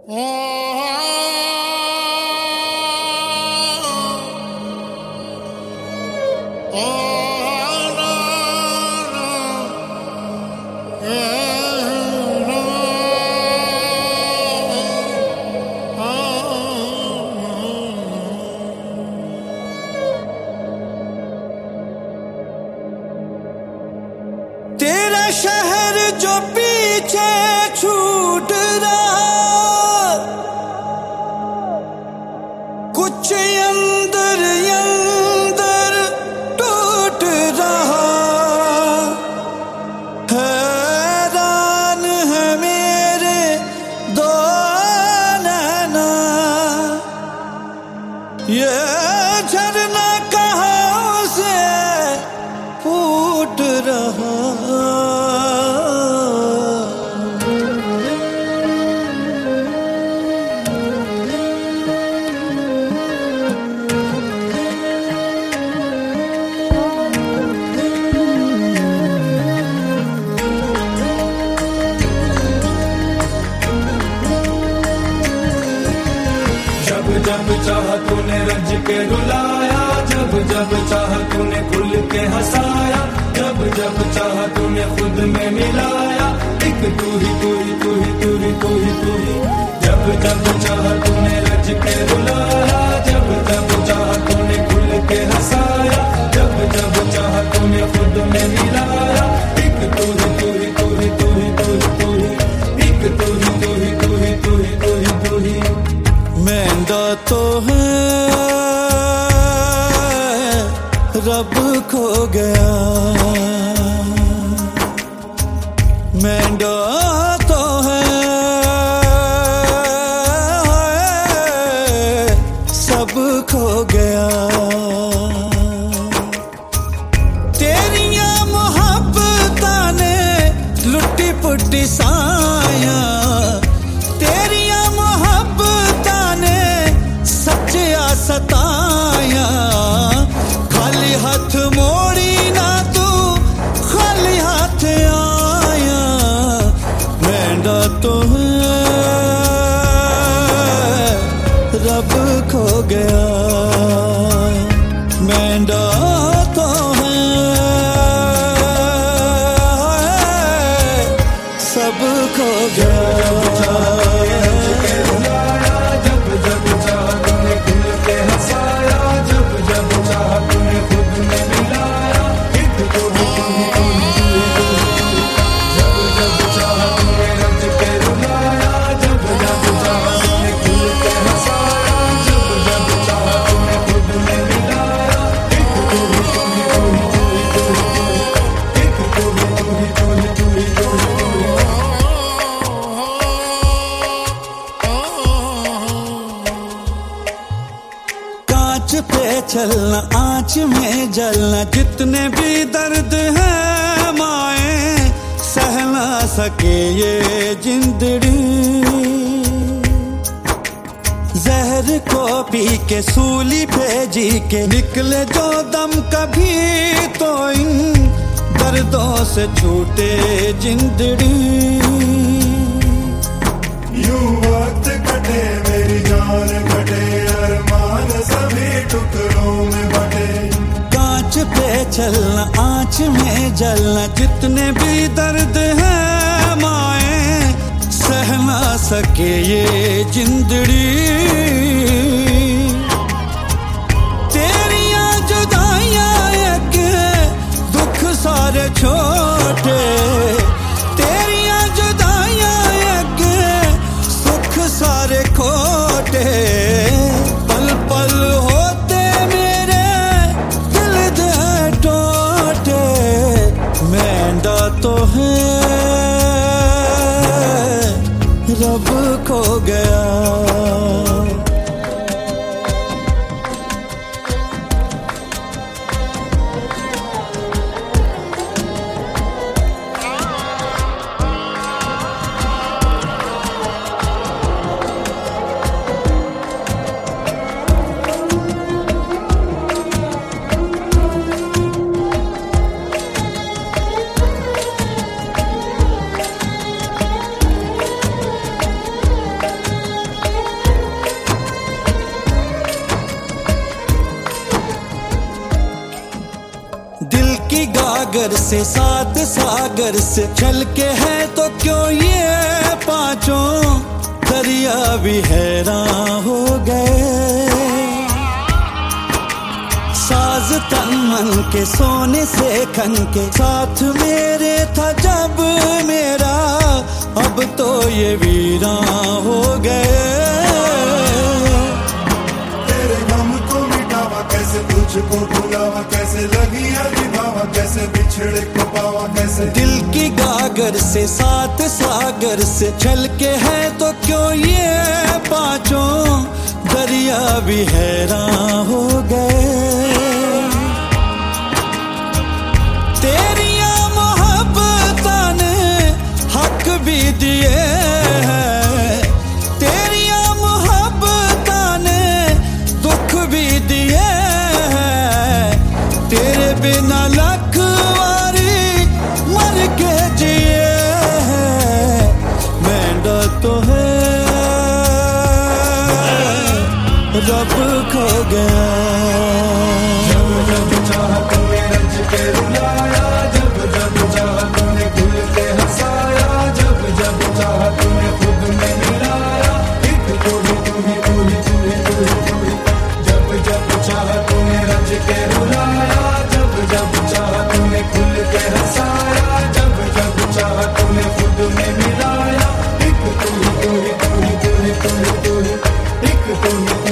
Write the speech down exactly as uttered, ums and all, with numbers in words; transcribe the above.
तेरा शहर जो पीछे छूट रहा, कुछ अंदर अंदर टूट रहा। हैरान है मेरे दो नैना, ये झरना कहाँ से फूट रहा। जब चाहा तूने रज के रुलाया, जब जब चाहा तूने खुल के हंसाया, जब जब चाहा तूने खुद में मिलाया। एक तू ही तू ही तू ही तू ही तू ही तू ही। जब जब चाहा तूने रज के रुलाया, जब जब चाहा तूने खुल के हंसाया, जब जब चाहा तूने खुद में मिलाया। एक तू ही तू ही तू ही तू ही तू ही तू ही। एक तू ही तू ही तू ही तू ही तू ही तू ही। मैंदा तो है रब खो गया, मैंदा तो है सब खो गया। तेरियां मोहब्बतां ने लुट्टी पुट्टी साया, तेरियां मोहब्बतां ने सच्चिया सताया। खाली हाथ मोड़ी ना तू, खाली हाथ आया। मैंदा तो है रब खो गया, मैंदा तो है सब खो गया। आँच पे चलना, आँच में जलना, जितने भी दर्द है माए सह ना सके ये जिंदड़ी। जहर को पी के सूली पे जी के निकले जो दम, कभी तो इन दर्दों से छूटे जिंदड़ी। यूं वक्त कटे मेरी जान कटे, अरमान सभी टुकड़ों में बटे। कांच पे चलना, आँच में जलना, जितने भी दर्द है माए सह ना सके ये जिंदड़ी। तेरियां जुदाइयां एक दुख सारे छोटे, तेरियां जुदाइयां एक सुख सारे खोटे। पल पल होते मेरे दिल दे टोटे, मैंदा तो है रब खो गया। गागर से सात सागर से चल के है तो क्यों ये पांचों दरिया भी हैरान हो गए। साज तन मन के सोने से खन के साथ मेरे था जब मेरा, अब तो ये वीरान हो गए। तेरे गम को मिटावा कैसे, तुझको भुलावा कैसे, लगिया निभावा कैसे, बिछड़े को पावा कैसे। दिल की गागर से सात सागर से चल के है तो क्यों ये पांचों दरिया भी हैरान हो गए। तेरिया मोहब्बतां ने हक भी दिए हैं, तेरिया मोहब्बतां ने दुख भी दिए हैं। तेरे बिना लख वारी मर के जिए हैं। मैंडा तो है रब खो गया। जब जब चाहा तूने रज के रुलाया, जब जब चाहा तूने खुल के हंसाया, जब जब चाहा तूने खुद में मिलाया। एक तू ही तू ही तू ही तू ही तू ही तू ही। जब जब चाहा तूने रज के रुलाया, जब जब चाहा तूने खुल के हंसाया, जब जब चाहा तूने खुद में मिलाया। एक तू ही तू ही तू ही तू ही तू ही तू ही, एक तू ही